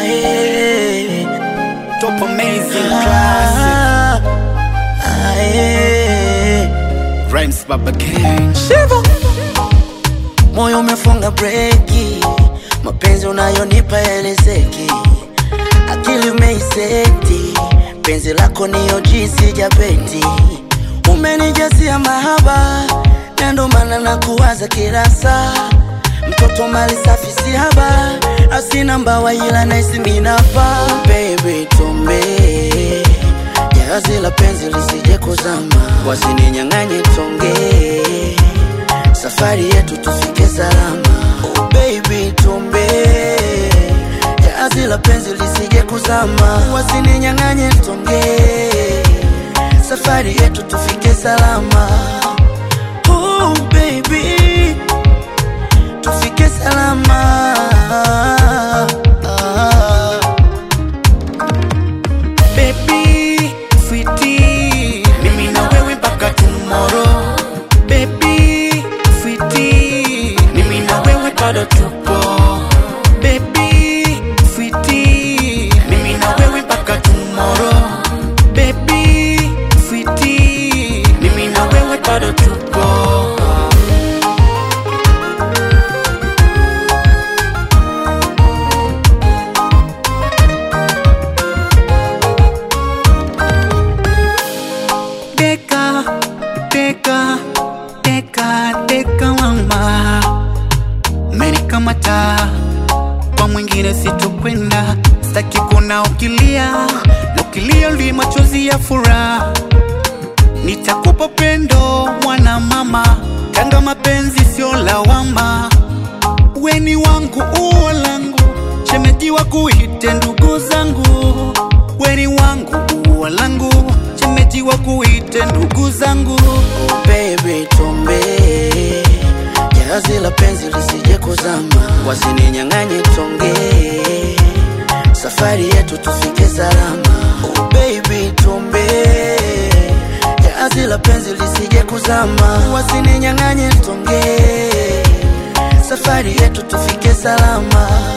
Top amazing classic. Rhymes Baba King. Shivo. Moyo umefunga breki, mapenzi unayonipa elezeki, akili umeiseti, penzi lako niyo jinsi japeti, umenijasia mahaba, na ndo maana nakuwaza kila saa. Mtoto mali safi si haba, asina mbawa ila naisi minapa. Baby tumbe, jahazi la penzi lisije kuzama, wasininyang'anye tonge, safari yetu tufike salama. Oh baby tumbe, jahazi la penzi lisije kuzama, wasininyang'anye tonge, safari yetu tufike salama. Oh baby, tufike salama. Baby, sweetie, mimi na wewe mpaka tomorrow. Baby, sweetie, mimi na wewe bado tupo. Baby, sweetie, mimi na wewe mpaka tomorrow. Baby, sweetie, mimi na wewe bado tupo. Teka mama, umenikamata kwa mwingine sitokwenda, sitaki kuna ukilia, na ukilia li machozi ya furaha. Nitakupa pendo mwana mama, kanga mapenzi sio lawama. Weni wangu uo langu, shemeji wa kuite ndugu zangu. Weni wangu uo langu, shemeji wa kuite ndugu zangu. Oh baby tumbe, jahazi la penzi lisije kuzama, wasininyang'anye tonge, safari yetu tufike salama. Oh baby tumbe, jahazi la penzi lisije kuzama, wasininyang'anye tonge, safari yetu tufike salama.